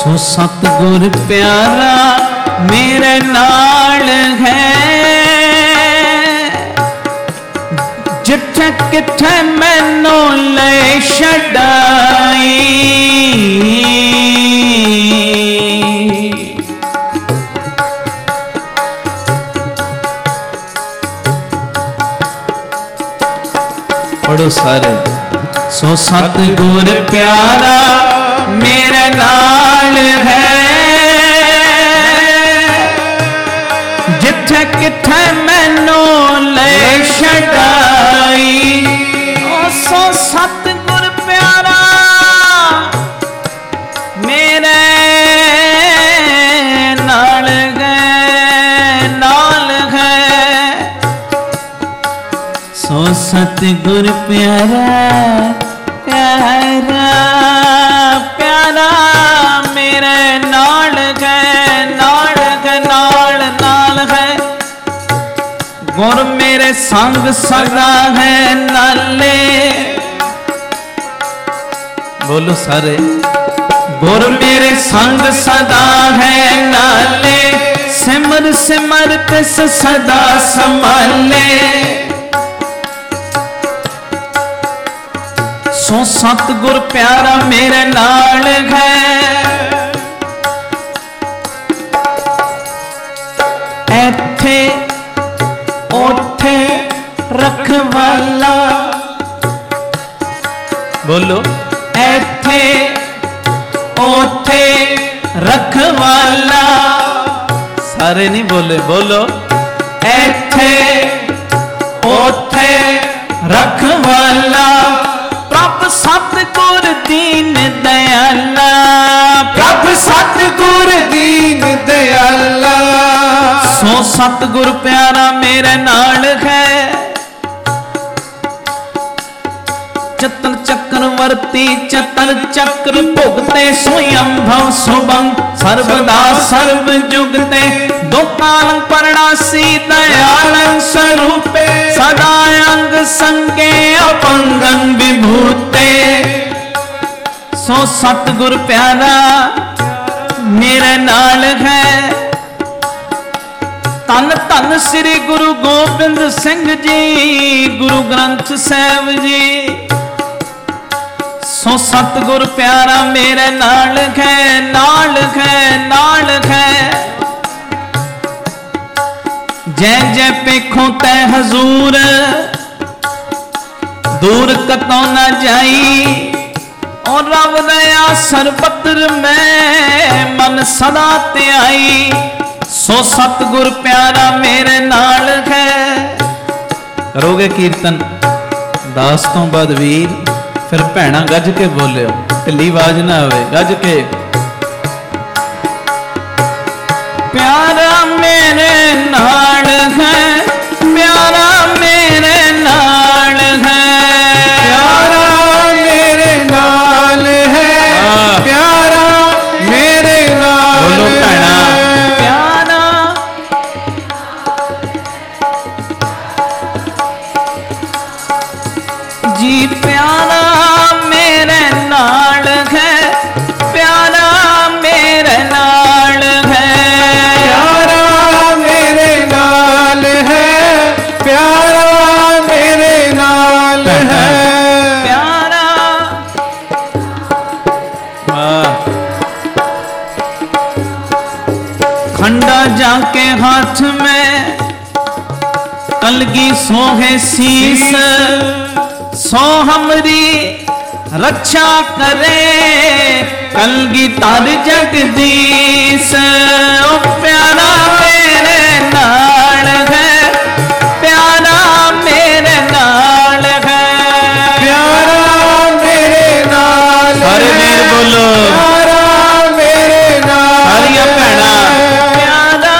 सो सतगुर प्यारा मेरे नाल है, जिथे किथे मैनू ले छड़ाई। पढ़ो सारे। सो सतगुर प्यारा मेरे नाल है, जिथे किथे मैनू ले छड़ाई। सो सतगुर प्यारा मेरे नाल है, सो सतगुर प्यारा प्यारा प्यारा मेरे नाल है, नाल है। गुर मेरे संग सदा है नाले, बोलो सारे। गुर मेरे संग सदा है नाले, सिमर सिमर तिस सदा संभाले। सो सतगुर प्यारा मेरे नाल है, एथे ओथे रखवाला। बोलो एथे ओथे रखवाला। सारे नहीं बोले, बोलो एथे ओथे रखवाला। प्रभ सतगुर दीन दयाला, प्रभ सतगुर दीन दयाला। सो सतगुर प्यारा मेरे नाल है, चतर चक्रवर्ती चतर चक्र भुगते स्वयं भव सुभं सर्वदा सर्व जुगते। दो काल परणासी दयाल स्वरूपे, सदा अंग संगे अपंगन विभूते। सो सतगुर प्यारा मेरे नाल है, धन धन श्री गुरु गोबिंद सिंह जी गुरु ग्रंथ साहिब जी। सो सतगुर प्यारा मेरे नाल है, नाल है। जय जय पेखों तै हजूर, दूर कतों न जाई। और रब दया सरबत्र में मन सदा त्याई। सो सतगुर प्यारा मेरे नाल है। करोगे कीर्तन दास तो बाद वीर, फिर भैणा गज के बोलियो, ढिली आवाज ना आवे, गज के। प्यारा मेरे नाल है, प्यारा मेरे नाल है, प्यारा मेरे नाल है, प्यारा मेरे नाल। बोलो भैणा प्यारा जी, प्यारा मेरे नाल है, प्यारा मेरे नाल है, प्यारा मेरे नाल है, प्यारा मेरे नाल है। प्यारा। खंडा जाके हाथ में कलगी सोहे शीस, सो हमरी रक्षा करे कलगी तार जगदीश। ओ प्यारा मेरे नाल है, प्यारा मेरे नाल है, प्यारा मेरे नाल हरे है, वीर बोलो प्यारा मेरे नाल हरिया भैणा। प्यारा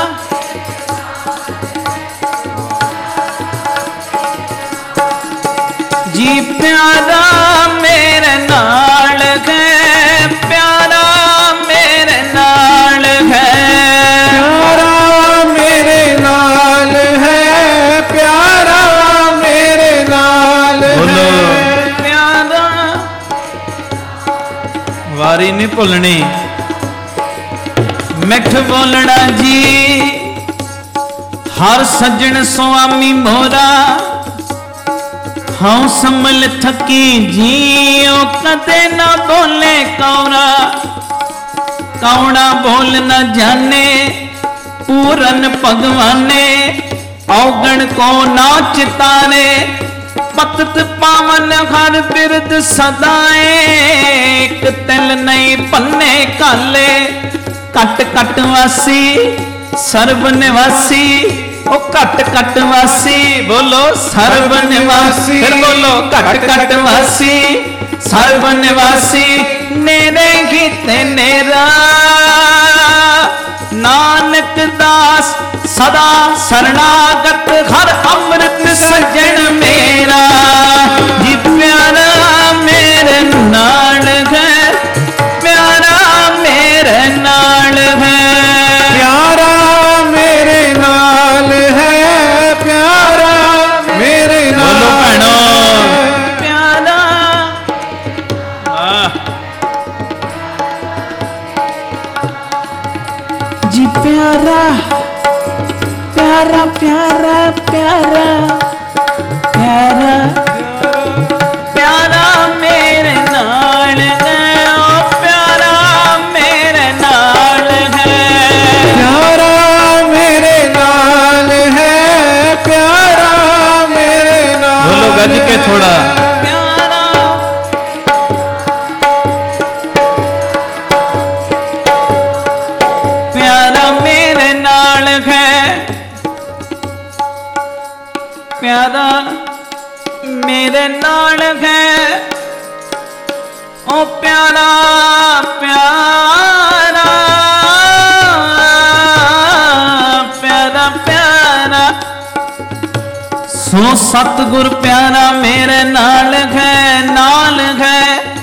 जी, प्यारा मेरे नाल है, प्यारा मेरे नाल है, प्यारा मेरे नाल है, प्यारा मेरे नाल बोलो है। प्यारा। वारी नहीं भुलनी, ਮਿੱਠ ਬੋਲਣਾ ਜੀ ਹਰ ਸੱਜਣ ਸੁਆਮੀ ਮੋਰਾ ਹਉ ਸੰਭਲ ਥਕੀ ਜੀਓ ਕਦੇ ਨਾ ਬੋਲੇ ਕੌਣਾ ਕੌਣਾ ਬੋਲ ਨਾ ਜਾਣੇ ਪੂਰਨ ਭਗਵਾਨੇ ਔਗਣ ਕੋ ਨਾ ਚਿਤਾਰੇ ਪਤਤ ਪਾਵਨ ਹਰ ਬਿਰਦ ਸਦਾਏ ਇੱਕ ਤਿਲ ਨਹੀਂ ਪੰਨੇ ਕਾਲੇ ਘਟ ਘਟ ਵਾਸੀ ਸਰਬ ਨਿਵਾਸੀ ਉਹ ਘਟ ਘਟ ਵਾਸੀ ਬੋਲੋ ਸਰਬ ਨਿਵਾਸੀ ਫਿਰ ਬੋਲੋ ਘਟ ਘਟ ਵਾਸੀ ਸਰਬ ਨਿਵਾਸੀ ਨੇਰੇ ਕੀਤੇ ਨੇਰਾ ਨਾਨਕ ਦਾਸ ਸਦਾ ਸਰਣਾਗਤ ਹਰ ਅੰਮ੍ਰਿਤ ਸੱਜਣ ਮੇਰਾ ਜੀ ਪਿਆਰਾ ਮੇਰੇ ਨਾਲ ਹੈ ਪਿਆਰਾ ਮੇਰੇ ਨਾਲ ਹੈ प्यारा मेरे नाल है प्यारा मेरे नाल बोलो भैणो है। प्यारा जी प्यारा प्यारा प्यारा प्यारा प्यारा प्यारा मेरे नाल है ओ प्यारा मेरे नाल है प्यारा मेरे नाल है प्यारा मेरे नाल बोलो गज के थोड़ा प्यारा प्यारा मेरे नाल है प्यारा मेरे नाल है ओ प्यारा प्यारा प्यारा प्यारा सो सतगुर प्यारा मेरे नाल है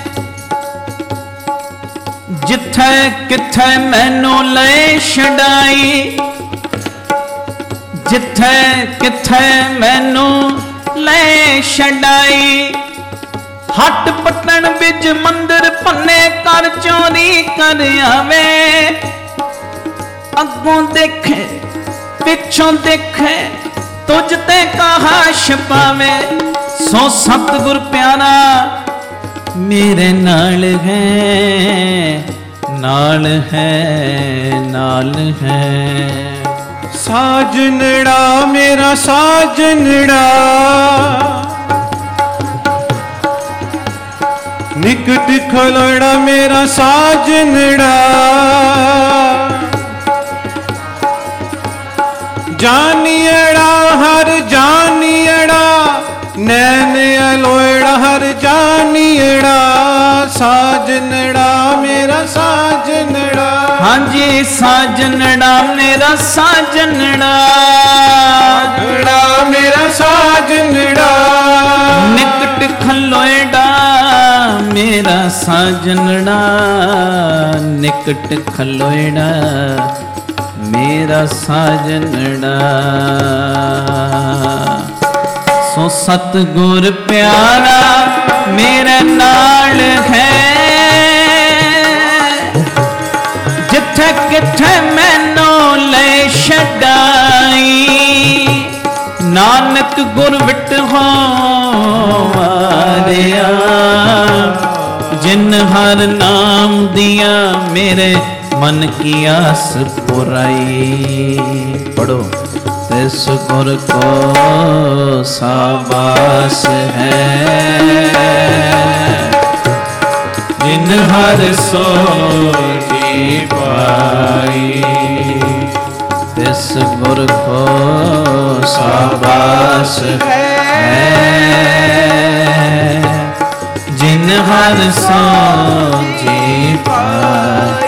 जिथे किथे मैनू ले छड़ाई जिथे किथे मैनू ले छड़ाई हट पटन बिच मंदिर भन्ने कर चोरी कर आवे अगों देखे पिछों देखे तुझ ते कहा छपावे सो सतगुर प्यारा मेरे नाल है नाल है नाल है साजनड़ा मेरा साजनड़ा निकट खलोड़ा मेरा साजनड़ा जानियड़ा हर जानियड़ा नैन अलोड़ा हर जानियड़ा साजनड़ा मेरा साजनड़ा हाँ जी साजनड़ा मेरा साजनड़ा मेरा साजनड़ा निकट खलोएड़ा मेरा साजनड़ा निकट खलोएड़ा मेरा साजनड़ा सो सतगुर प्यारा मेरे नाल है जिथे किथे मैनू ले छड़ाई नानक गुर विट हो मारिया जिन हर नाम दिया मेरे मन की आस पुराई पढ़ो तिस गुर को शाबाश है जिन हर सोची पाई तिस गुर को शाबाश है जिन हर सोची पाई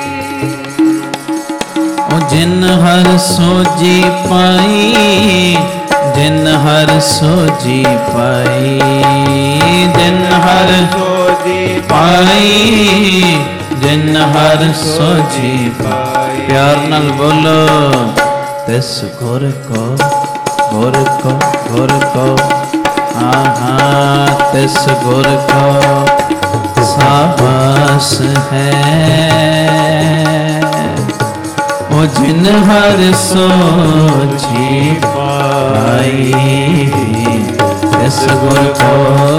जिन हर सोजी पाई जिन हर सोजी पाई जिन हर सोजी पाई जिन हर सोजी पाई प्यार नाल बोलो तिस गुर को गुर को गुर को हाँ हाँ तिस गुर को शाबाश है ਜਿਨ ਹਰ ਸੋਝੀ ਪਾਈ ਤਿਸ ਗੁਰ ਕੋ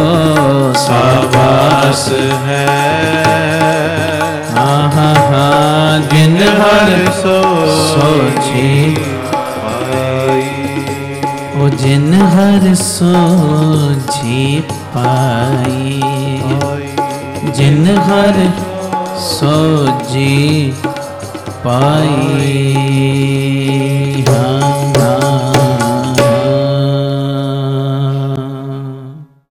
ਸਾਬਾਸ ਹੈ ਆਹਾ ਹਾ ਜਿਨ ਹਰ ਸੋਝੀ ਉਹ ਜਿਨ ਹਰ ਸੋਝੀ ਪਾਈ ਜਿਨ ਹਰ ਸੋਝੀ ਪਾਈ।